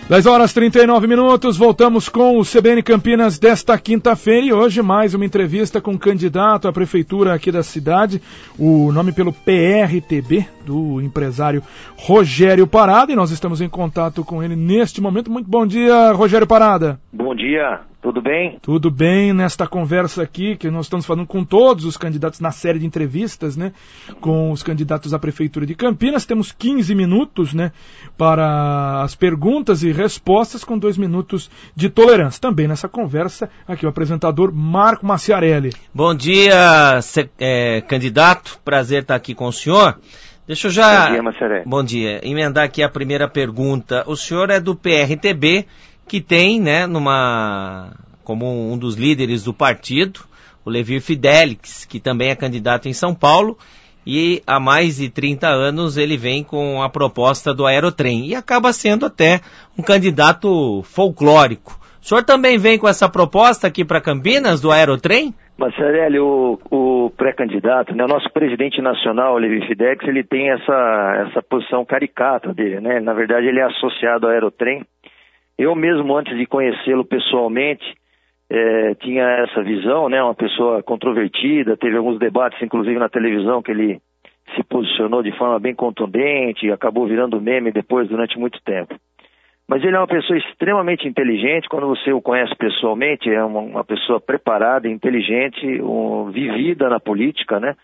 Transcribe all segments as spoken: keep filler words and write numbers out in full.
dez horas e trinta e nove minutos, voltamos com o C B N Campinas desta quinta-feira e hoje mais uma entrevista com um candidato à prefeitura aqui da cidade, o nome pelo P R T B, do empresário Rogério Parada, e nós estamos em contato com ele neste momento. Muito bom dia, Rogério Parada. Bom dia, tudo bem? Tudo bem, nesta conversa aqui, que nós estamos falando com todos os candidatos na série de entrevistas, né, com os candidatos à prefeitura de Campinas. Temos quinze minutos, né, para as perguntas e respostas, com dois minutos de tolerância. Também nessa conversa, aqui o apresentador Marco Maciarelli. Bom dia, é, candidato, prazer estar aqui com o senhor. Deixa eu já... Bom dia, Maciarelli. Bom dia, emendar aqui a primeira pergunta. O senhor é do P R T B, que tem, né, numa, como um dos líderes do partido, o Levir Fidelix, que também é candidato em São Paulo, e há mais de trinta anos ele vem com a proposta do aerotrem, e acaba sendo até um candidato folclórico. O senhor também vem com essa proposta aqui para Campinas, do aerotrem? Maciarelli, o, o pré-candidato, né, o nosso presidente nacional, o Levir Fidelix, ele tem essa, essa posição caricata dele, né? Na verdade, ele é associado ao aerotrem. Eu mesmo, antes de conhecê-lo pessoalmente, é, tinha essa visão, né? Uma pessoa controvertida, teve alguns debates, inclusive na televisão, que ele se posicionou de forma bem contundente, acabou virando meme depois, durante muito tempo. Mas ele é uma pessoa extremamente inteligente. Quando você o conhece pessoalmente, é uma, uma pessoa preparada, inteligente, um, vivida na política, né?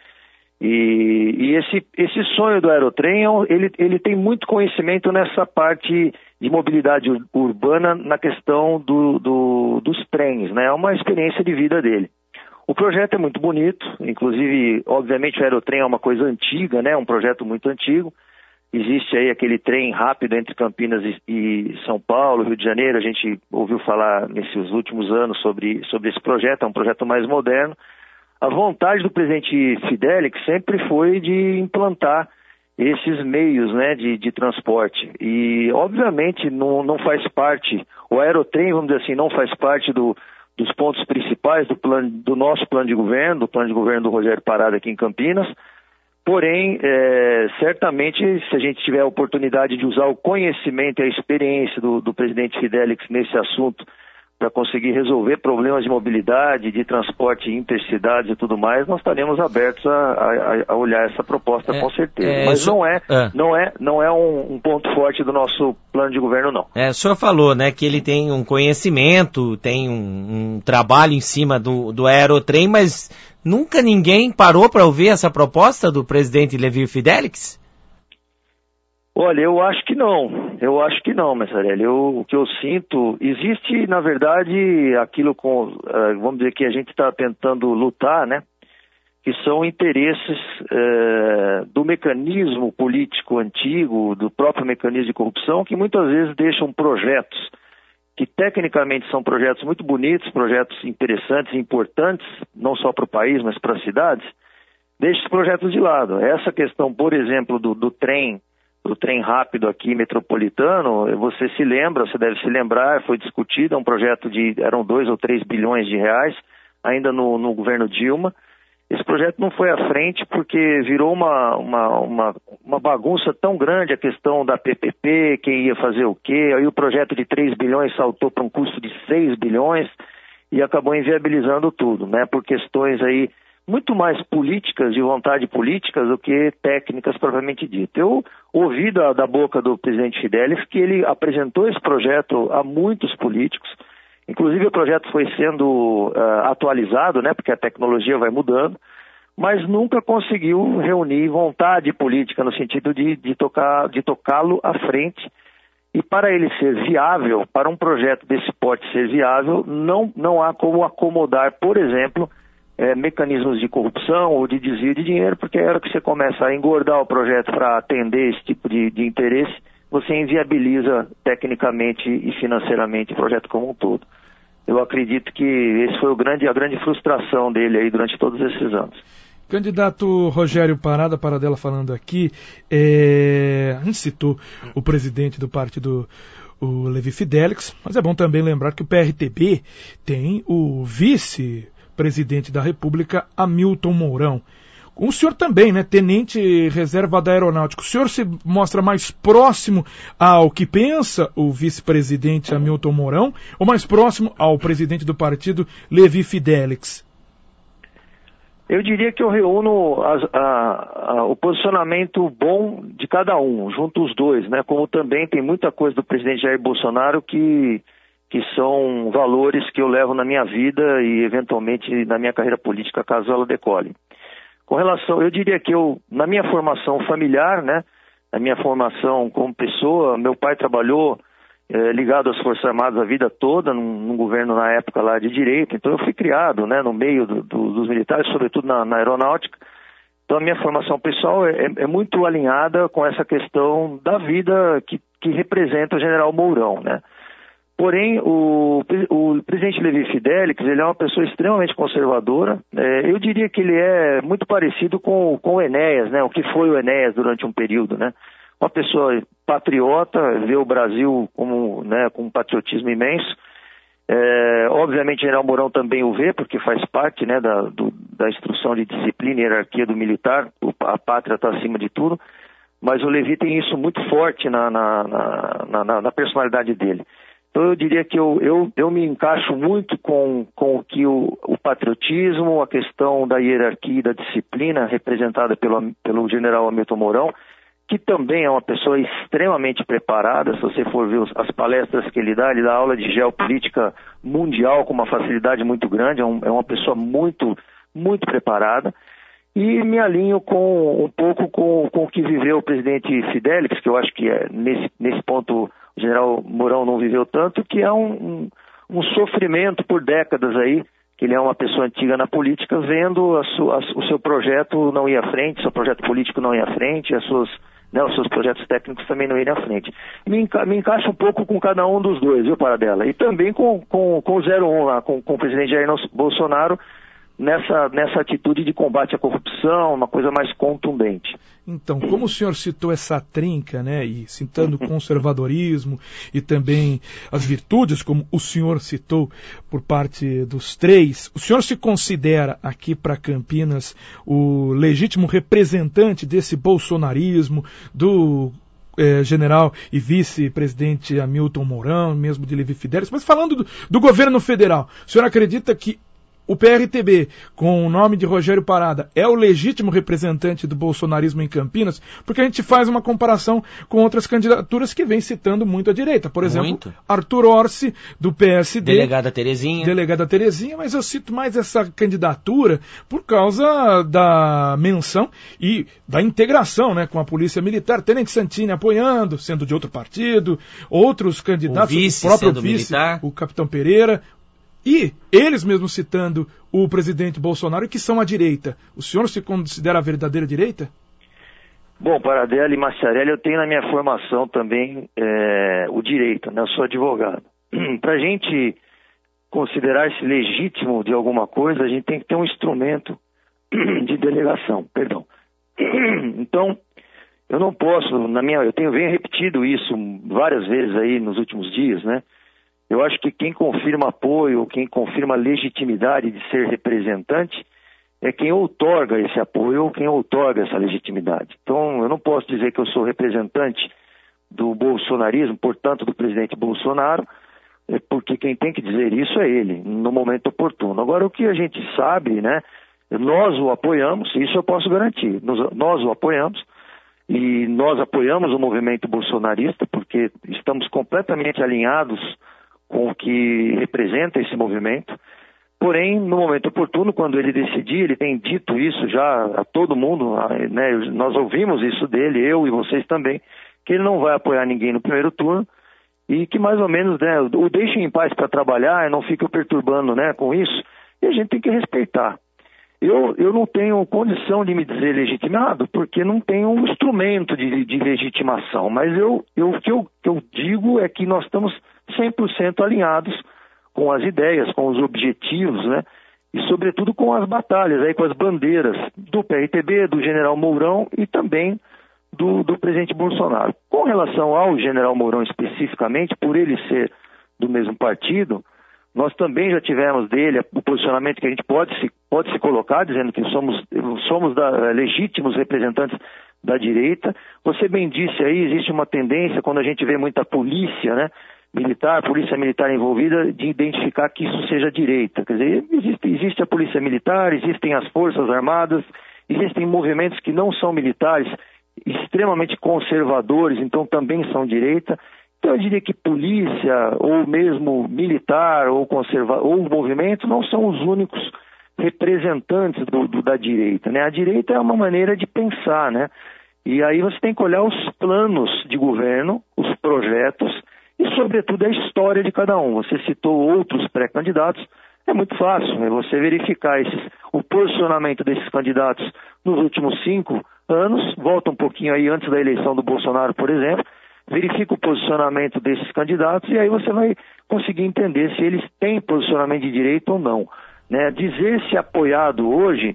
E, e esse, esse sonho do aerotrem, ele, ele tem muito conhecimento nessa parte de mobilidade ur- urbana, na questão do, do, dos trens, né? É uma experiência de vida dele. O projeto é muito bonito, inclusive, obviamente, o aerotrem é uma coisa antiga, né? Um projeto muito antigo. Existe aí aquele trem rápido entre Campinas e, e São Paulo, Rio de Janeiro. A gente ouviu falar nesses últimos anos sobre, sobre esse projeto, é um projeto mais moderno. A vontade do presidente Fidelix sempre foi de implantar esses meios, né, de, de transporte. E, obviamente, não, não faz parte, o aerotrem, vamos dizer assim, não faz parte do, dos pontos principais do, plano, do nosso plano de governo, do plano de governo do Rogério Parada aqui em Campinas. Porém, é, certamente, se a gente tiver a oportunidade de usar o conhecimento e a experiência do, do presidente Fidelix nesse assunto para conseguir resolver problemas de mobilidade, de transporte intercidades e tudo mais, nós estaremos abertos a, a, a olhar essa proposta, é, com certeza. É, Mas não é, é. não é, não é um, um ponto forte do nosso plano de governo, não. É, o senhor falou, né, que ele tem um conhecimento, tem um, um trabalho em cima do, do aerotrem, mas nunca ninguém parou para ouvir essa proposta do presidente Levir Fidelix? Olha, eu acho que não, eu acho que não, Maciarelli. Eu, o que eu sinto, existe, na verdade, aquilo com, uh, vamos dizer que a gente está tentando lutar, né, que são interesses uh, do mecanismo político antigo, do próprio mecanismo de corrupção, que muitas vezes deixam projetos, que tecnicamente são projetos muito bonitos, projetos interessantes e importantes, não só para o país, mas para as cidades, deixam esses projetos de lado. Essa questão, por exemplo, do, do trem, do trem rápido aqui metropolitano, você se lembra, você deve se lembrar, foi discutido, é um projeto de, eram dois ou três bilhões de reais, ainda no, no governo Dilma. Esse projeto não foi à frente porque virou uma, uma, uma, uma bagunça tão grande a questão da P P P, quem ia fazer o quê, aí o projeto de três bilhões saltou para um custo de seis bilhões e acabou inviabilizando tudo, né, por questões aí muito mais políticas, de vontade política, do que técnicas propriamente dito. Eu ouvi da, da boca do presidente Fidelix que ele apresentou esse projeto a muitos políticos, inclusive o projeto foi sendo uh, atualizado, né, porque a tecnologia vai mudando, mas nunca conseguiu reunir vontade política no sentido de, de, tocar, de tocá-lo à frente. E para ele ser viável, para um projeto desse porte ser viável, não, não há como acomodar, por exemplo, É, mecanismos de corrupção ou de desvio de dinheiro, porque a hora que você começa a engordar o projeto para atender esse tipo de, de interesse, você inviabiliza tecnicamente e financeiramente o projeto como um todo. Eu acredito que esse foi o grande, a grande frustração dele aí durante todos esses anos. Candidato Rogério Parada, Paradela falando aqui, é... a gente citou o presidente do partido, o Levir Fidelix, mas é bom também lembrar que o P R T B tem o vice presidente da República, Hamilton Mourão. O senhor também, né, tenente reserva da Aeronáutica, o senhor se mostra mais próximo ao que pensa o vice-presidente Hamilton Mourão ou mais próximo ao presidente do partido, Levi Fidelix? Eu diria que eu reúno as, a, a, o posicionamento bom de cada um, junto os dois, né? Como também tem muita coisa do presidente Jair Bolsonaro que, que são valores que eu levo na minha vida e eventualmente na minha carreira política, caso ela decole. Com relação, eu diria que eu, na minha formação familiar, né? Na minha formação como pessoa, meu pai trabalhou É, ligado às Forças Armadas a vida toda, num, num governo na época lá de direita, então eu fui criado, né, no meio do, do, dos militares, sobretudo na, na aeronáutica. Então a minha formação pessoal é, é muito alinhada com essa questão da vida que, que representa o general Mourão, né. Porém, o, o presidente Levi Fidelix, ele é uma pessoa extremamente conservadora. É, eu diria que ele é muito parecido com, com o Enéas, né, o que foi o Enéas durante um período, né. Uma pessoa patriota, vê o Brasil como, né, com um patriotismo imenso. É, obviamente, o general Mourão também o vê, porque faz parte, né, da, do, da instrução de disciplina e hierarquia do militar. O, a pátria está acima de tudo. Mas o Levi tem isso muito forte na, na, na, na, na personalidade dele. Então, eu diria que eu, eu, eu me encaixo muito com, com o que o, o patriotismo, a questão da hierarquia e da disciplina representada pelo, pelo general Hamilton Mourão, que também é uma pessoa extremamente preparada. Se você for ver os, as palestras que ele dá, ele dá aula de geopolítica mundial com uma facilidade muito grande, é, um, é uma pessoa muito, muito preparada. E me alinho com, um pouco com, com o que viveu o presidente Fidelix, que eu acho que é, nesse, nesse ponto o general Mourão não viveu tanto, que é um, um, um sofrimento por décadas aí, que ele é uma pessoa antiga na política, vendo a su, a, o seu projeto não ir à frente, seu projeto político não ir à frente, as suas... Né, os seus projetos técnicos também não irem à frente. Me, enca me encaixa um pouco com cada um dos dois, viu, Paradela? E também com, com, com o zero um lá, com, com o presidente Jair Bolsonaro, nessa, nessa atitude de combate à corrupção, uma coisa mais contundente. Então, como o senhor citou essa trinca, né, e citando o conservadorismo e também as virtudes, como o senhor citou por parte dos três, o senhor se considera aqui para Campinas o legítimo representante desse bolsonarismo, do eh, general e vice-presidente Hamilton Mourão, mesmo de Levi Fidelix, mas falando do, do governo federal, o senhor acredita que o P R T B, com o nome de Rogério Parada, é o legítimo representante do bolsonarismo em Campinas? Porque a gente faz uma comparação com outras candidaturas que vem citando muito a direita. Por exemplo, muito. Arthur Orsi, do P S D. Delegada Terezinha. Delegada Terezinha, mas eu cito mais essa candidatura por causa da menção e da integração, né, com a Polícia Militar. Tenente Santini apoiando, sendo de outro partido, outros candidatos, o, vice, o próprio sendo vice, militar. O capitão Pereira. E eles mesmos citando o presidente Bolsonaro, que são a direita. O senhor se considera a verdadeira direita? Bom, Paradela e Maciarelli, eu tenho na minha formação também é, o direito, né? Eu sou advogado. Para a gente considerar-se legítimo de alguma coisa, a gente tem que ter um instrumento de delegação, perdão. Então, eu não posso, na minha, eu tenho venho repetido isso várias vezes aí nos últimos dias, né? Eu acho que quem confirma apoio, quem confirma legitimidade de ser representante, é quem outorga esse apoio ou quem outorga essa legitimidade. Então, eu não posso dizer que eu sou representante do bolsonarismo, portanto, do presidente Bolsonaro, porque quem tem que dizer isso é ele, no momento oportuno. Agora, o que a gente sabe, né, nós o apoiamos, isso eu posso garantir, nós, nós o apoiamos, e nós apoiamos o movimento bolsonarista, porque estamos completamente alinhados com o que representa esse movimento. Porém, no momento oportuno, quando ele decidir, ele tem dito isso já a todo mundo, né, nós ouvimos isso dele, eu e vocês também, que ele não vai apoiar ninguém no primeiro turno e que mais ou menos, né, o deixem em paz para trabalhar e não fica perturbando, né, com isso, e a gente tem que respeitar. Eu, eu não tenho condição de me dizer legitimado, porque não tenho um instrumento de, de legitimação, mas eu, eu, o que eu, que eu digo é que nós estamos cem por cento alinhados com as ideias, com os objetivos, né? E sobretudo com as batalhas, aí, com as bandeiras do P R T B, do general Mourão e também do, do presidente Bolsonaro. Com relação ao general Mourão especificamente, por ele ser do mesmo partido, Nós também já tivemos dele o posicionamento que a gente pode se, pode se colocar, dizendo que somos, somos da, legítimos representantes da direita. Você bem disse aí, existe uma tendência, quando a gente vê muita polícia, né, militar, polícia militar envolvida, de identificar que isso seja direita. Quer dizer, existe, existe a polícia militar, existem as forças armadas, existem movimentos que não são militares, extremamente conservadores, então também são direita. Então eu diria que polícia, ou mesmo militar, ou, conserva ou movimento, não são os únicos representantes do, do, da direita, né? A direita é uma maneira de pensar, né? E aí você tem que olhar os planos de governo, os projetos e, sobretudo, a história de cada um. Você citou outros pré-candidatos, é muito fácil, né? Você verificar esses, o posicionamento desses candidatos nos últimos cinco anos, volta um pouquinho aí antes da eleição do Bolsonaro, por exemplo, verifica o posicionamento desses candidatos e aí você vai conseguir entender se eles têm posicionamento de direita ou não, né? Dizer-se apoiado hoje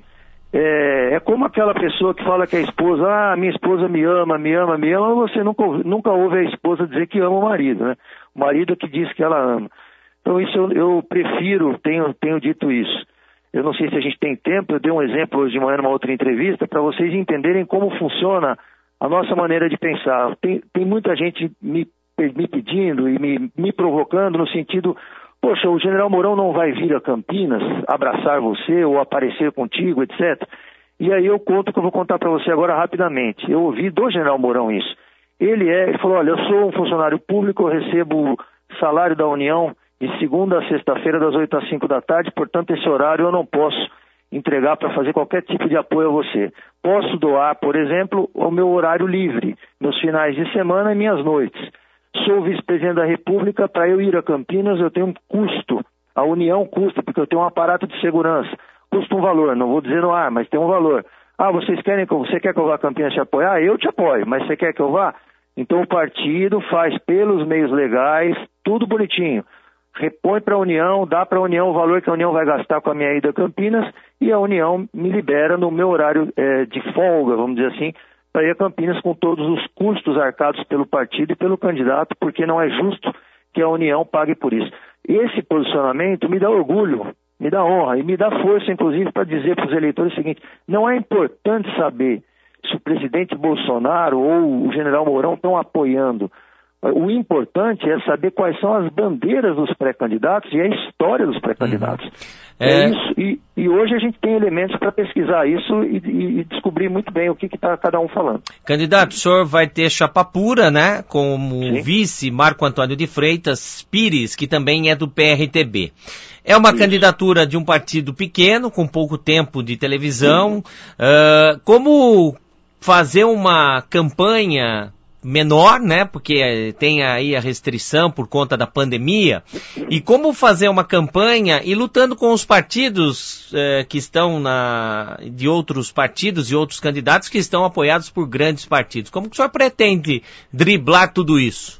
é, é como aquela pessoa que fala que a esposa, ah, minha esposa me ama, me ama, me ama, você nunca, nunca ouve a esposa dizer que ama o marido, né? O marido é que diz que ela ama. Então isso eu, eu prefiro, tenho, tenho dito isso. Eu não sei se a gente tem tempo, eu dei um exemplo hoje de manhã numa outra entrevista para vocês entenderem como funciona a nossa maneira de pensar. Tem, tem muita gente me, me pedindo e me, me provocando no sentido, poxa, o general Mourão não vai vir a Campinas abraçar você ou aparecer contigo, etcétera. E aí eu conto o que eu vou contar para você agora rapidamente. Eu ouvi do general Mourão isso. Ele, é, ele falou, olha, eu sou um funcionário público, eu recebo salário da União de segunda a sexta-feira das oito às cinco da tarde, portanto esse horário eu não posso entregar para fazer qualquer tipo de apoio a você. Posso doar, por exemplo, o meu horário livre, meus finais de semana e minhas noites. Sou vice-presidente da República, para eu ir a Campinas eu tenho um custo, a União custa, porque eu tenho um aparato de segurança, custa um valor, não vou dizer no ar, mas tem um valor. Ah, vocês querem que eu, você quer que eu vá a Campinas te apoiar? Eu te apoio, mas você quer que eu vá? Então o partido faz pelos meios legais, tudo bonitinho. Repõe para a União, dá para a União o valor que a União vai gastar com a minha ida a Campinas e a União me libera no meu horário é, de folga, vamos dizer assim, para ir a Campinas com todos os custos arcados pelo partido e pelo candidato, porque não é justo que a União pague por isso. Esse posicionamento me dá orgulho, me dá honra e me dá força, inclusive, para dizer para os eleitores o seguinte, não é importante saber se o presidente Bolsonaro ou o general Mourão estão apoiando. O importante é saber quais são as bandeiras dos pré-candidatos e a história dos pré-candidatos. Uhum. É... é isso, e, e hoje a gente tem elementos para pesquisar isso e, e, e descobrir muito bem o que está cada um falando. Candidato, o senhor vai ter chapa pura, né? Como Sim. vice Marco Antônio de Freitas Pires, que também é do P R T B. É uma Isso. candidatura de um partido pequeno, com pouco tempo de televisão. Uh, como fazer uma campanha menor, né, porque tem aí a restrição por conta da pandemia, e como fazer uma campanha e lutando com os partidos eh, que estão na, de outros partidos e outros candidatos que estão apoiados por grandes partidos. Como que o senhor pretende driblar tudo isso?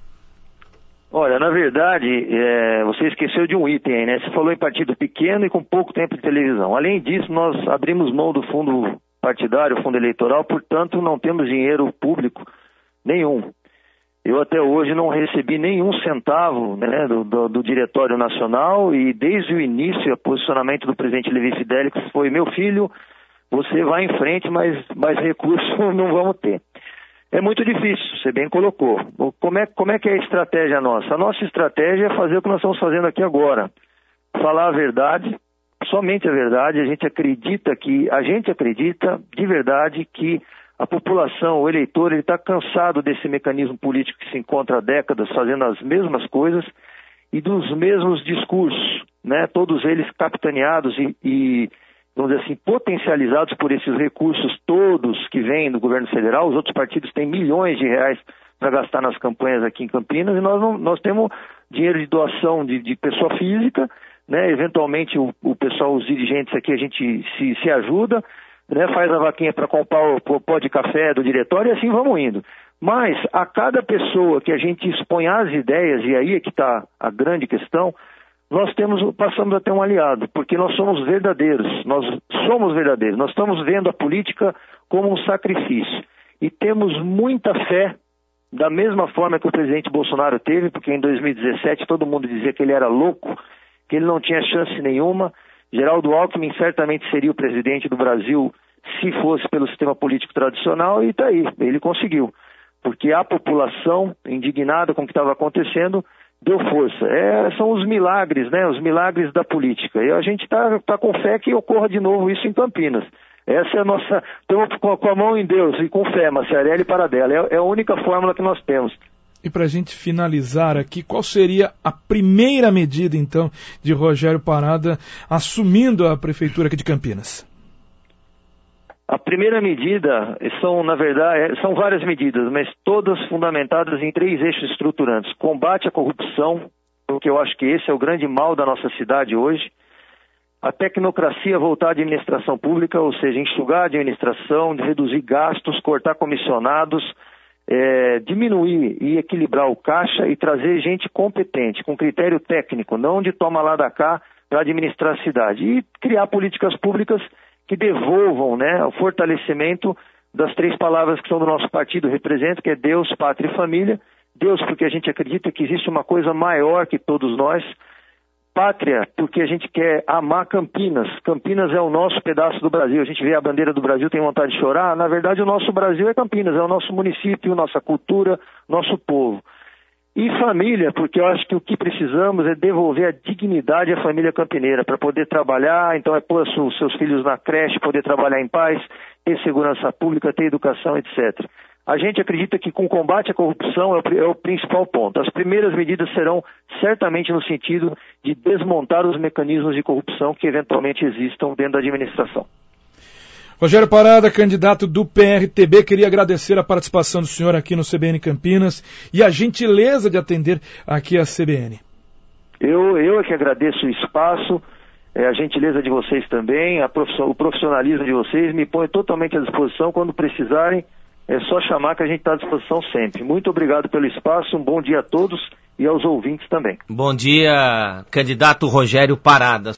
Olha, na verdade, é, você esqueceu de um item aí, né? Você falou em partido pequeno e com pouco tempo de televisão. Além disso, nós abrimos mão do fundo partidário, fundo eleitoral, portanto não temos dinheiro público nenhum. Eu até hoje não recebi nenhum centavo, né, do, do, do Diretório Nacional e desde o início o posicionamento do presidente Levi Fidelix foi, meu filho, você vai em frente, mas, mas recursos não vamos ter. É muito difícil, você bem colocou. Como é, como é que é a estratégia nossa? A nossa estratégia é fazer o que nós estamos fazendo aqui agora. Falar a verdade, somente a verdade. A gente acredita que, a gente acredita de verdade que a população, o eleitor, ele está cansado desse mecanismo político que se encontra há décadas fazendo as mesmas coisas e dos mesmos discursos, né? Todos eles capitaneados e, e, vamos dizer assim, potencializados por esses recursos todos que vêm do governo federal. Os outros partidos têm milhões de reais para gastar nas campanhas aqui em Campinas e nós, não, nós temos dinheiro de doação de, de pessoa física, né? Eventualmente o, o pessoal, os dirigentes aqui, a gente se, se ajuda, né, faz a vaquinha para comprar o pó de café do diretório e assim vamos indo. Mas a cada pessoa que a gente expõe as ideias, e aí é que está a grande questão, nós temos, passamos a ter um aliado, porque nós somos verdadeiros, nós somos verdadeiros, nós estamos vendo a política como um sacrifício. E temos muita fé, da mesma forma que o presidente Bolsonaro teve, porque em dois mil e dezessete todo mundo dizia que ele era louco, que ele não tinha chance nenhuma. Geraldo Alckmin certamente seria o presidente do Brasil se fosse pelo sistema político tradicional, e está aí, ele conseguiu. Porque a população, indignada com o que estava acontecendo, deu força. É, são os milagres, né? Os milagres da política. E a gente está tá com fé que ocorra de novo isso em Campinas. Essa é a nossa... Estamos com, com a mão em Deus e com fé, Maciarelli, para dela. É, é a única fórmula que nós temos. E para a gente finalizar aqui, qual seria a primeira medida, então, de Rogério Parada assumindo a prefeitura aqui de Campinas? A primeira medida são, na verdade, são várias medidas, mas todas fundamentadas em três eixos estruturantes. Combate à corrupção, porque eu acho que esse é o grande mal da nossa cidade hoje. A tecnocracia voltar à administração pública, ou seja, enxugar a administração, reduzir gastos, cortar comissionados, é, diminuir e equilibrar o caixa e trazer gente competente, com critério técnico, não de toma lá da cá para administrar a cidade. E criar políticas públicas que devolvam, né, o fortalecimento das três palavras que são do nosso partido, representa, que é Deus, Pátria e Família. Deus, porque a gente acredita que existe uma coisa maior que todos nós. Pátria, porque a gente quer amar Campinas. Campinas é o nosso pedaço do Brasil. A gente vê a bandeira do Brasil, tem vontade de chorar. Na verdade, o nosso Brasil é Campinas, é o nosso município, nossa cultura, nosso povo. E família, porque eu acho que o que precisamos é devolver a dignidade à família campineira, para poder trabalhar, então é pôr os seus filhos na creche, poder trabalhar em paz, ter segurança pública, ter educação, etcétera. A gente acredita que com o combate à corrupção é o, é o principal ponto. As primeiras medidas serão certamente no sentido de desmontar os mecanismos de corrupção que eventualmente existam dentro da administração. Rogério Parada, candidato do P R T B, queria agradecer a participação do senhor aqui no C B N Campinas e a gentileza de atender aqui a C B N. Eu, eu é que agradeço o espaço, é, a gentileza de vocês também, a profission, o profissionalismo de vocês, me põe totalmente à disposição quando precisarem, é só chamar que a gente está à disposição sempre. Muito obrigado pelo espaço, um bom dia a todos e aos ouvintes também. Bom dia, candidato Rogério Parada.